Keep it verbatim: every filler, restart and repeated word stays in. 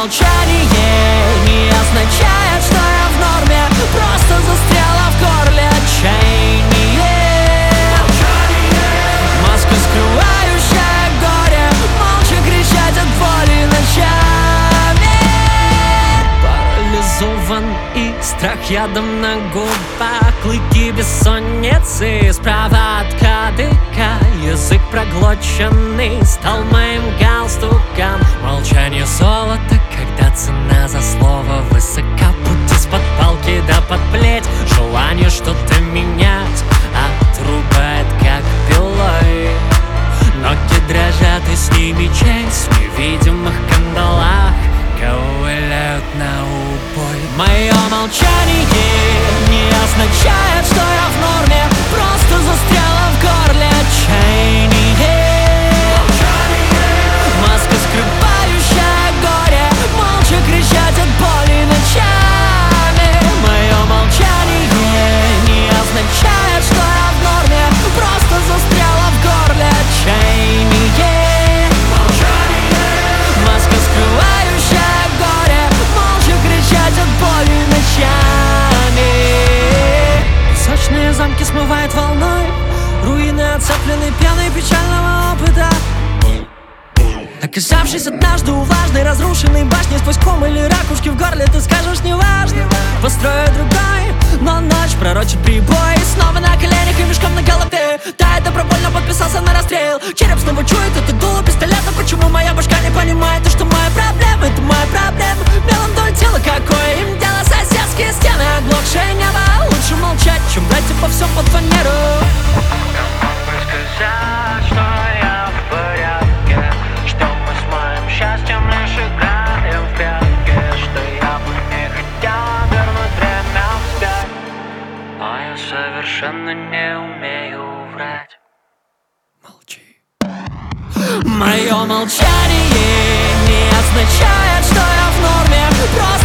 молчание не означает, что я в норме, просто застряла в горле отчаяние. Маска, скрывающая горе, молча кричать от боли ночами. Парализован и страх ядом на губах, клыки бессонницы справа от кадыка. Язык проглоченный стал моим галстуком. Молчание золото, когда цена за слово высока. Путь из-под палки да под плеть, желание что-то менять отрубает как пилой. Ноги дрожат и с ними честь в невидимых кандалах ковыляют на убой. Мое молчание не означает, что я в норме, просто застряла в горле отчаяние. Маска, скрывающая горе, молча кричать от боли ночами. Мое молчание не означает, что я в норме, просто застряла в горле отчаяние. Маска, скрывающая горе, молча кричать от боли ночами. Песочные замки смывает волной, руины оцеплены пеной печального опыта. Оказавшись однажды у влажной разрушенной башни, сквозь ком или ракушки в горле ты скажешь неважно, построю другой, но ночь пророчит прибой. Снова на коленях и мешком на голове, тает добровольно подписался на расстрел. Череп снова чует это дуло пистолета. Почему моя башка не понимает, что моя проблема, это моя проблема. Мелом вдоль тела, какое им дело соседские стены, оглохшее небо. Лучше молчать, чем брать по всем под фанеру. Сказать, что я в порядке, что мы с моим счастьем лишь играем в прятки, что я бы не хотела вернуть время вспять, но я совершенно не умею врать. Молчи. Мое молчание не означает, что я в норме, просто